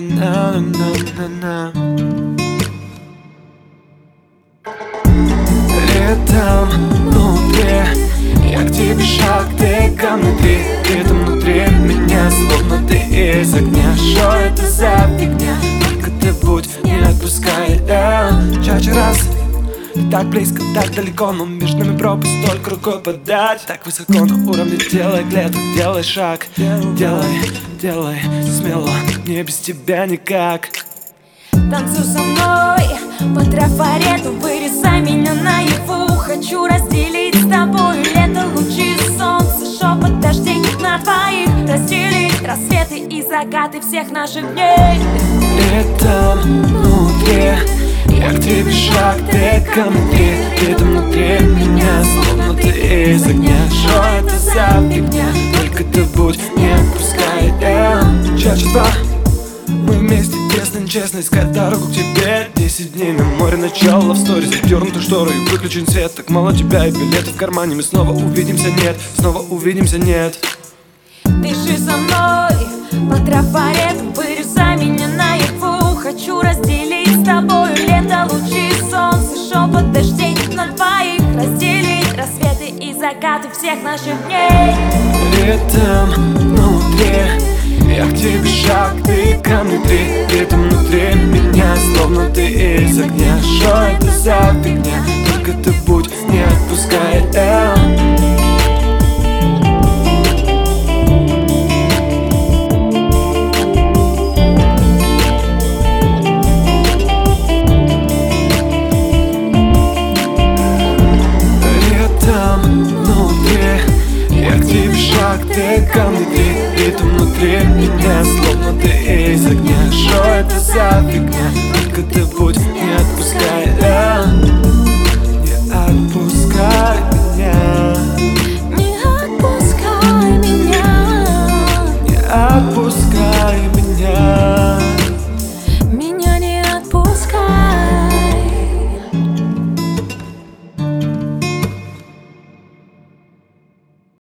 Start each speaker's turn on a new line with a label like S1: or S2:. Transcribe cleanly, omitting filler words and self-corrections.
S1: на-на-на-на-на. Летом внутри, я к тебе шаг, ты ко мне три. Летом внутри меня, словно ты из огня. Что это за фигня? Только ты будь, не отпускай. Чаще раз, ты так близко, так далеко, но между нами пропасть, только рукой подать. Так высоко на уровне, делай клеток, делай шаг. Делай смело, мне без тебя никак.
S2: Танцуй со мной по трафарету, вырезай меня наяву. Хочу разделить с тобой лето, лучи солнца, шепот дождей на твоих. Разделить рассветы и закаты всех наших дней.
S1: Летом внутри, я к тебе шаг, ты ко мне три. Летом внутри меня, словно ты из огня. Что это за фигня? Только ты будь, не отпускай. Чаще два, мы вместе, честно искать дорогу к тебе. 10 дней на море, начало в сторе, задернуты шторы и выключен свет. Так мало тебя и билеты в кармане. Мы снова увидимся, нет, снова увидимся, нет.
S2: Дыши со мной по трафарету, вырезай меня наяву. Хочу разделить с тобой лето, лучи солнца, шепот дождей на твоих. Разделить рассветы и закаты всех наших дней.
S1: Летом внутри, я к тебе шаг, ты ко мне три. Летом внутри меня, словно ты из огня. Что это за фигня? Только ты будь, не отпускай. Летом внутри, я к тебе шаг, ты ко мне три. Летом внутри меня, словно ты